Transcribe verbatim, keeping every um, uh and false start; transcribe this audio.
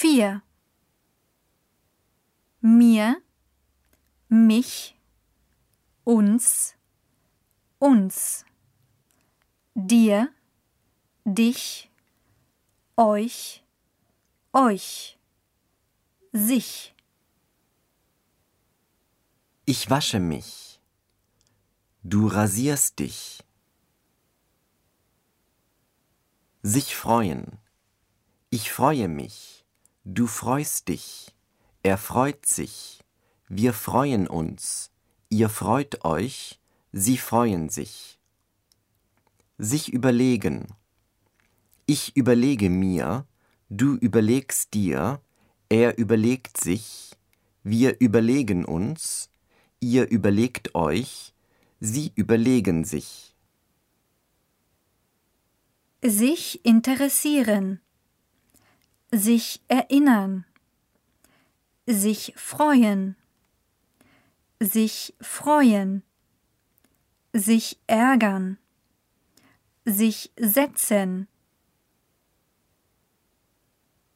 vier. Mir, mich, uns, uns. Dir, dich, euch, euch. Sich. Ich wasche mich. Du rasierst dich. Sich freuen. Ich freue mich. Du freust dich. Er freut sich. Wir freuen uns. Ihr freut euch. Sie freuen sich. Sich überlegen. Ich überlege mir. Du überlegst dir. Er überlegt sich. Wir überlegen uns. Ihr überlegt euch. Sie überlegen sich. Sich interessieren. Sich erinnern. Sich freuen. Sich freuen. Sich ärgern. Sich setzen.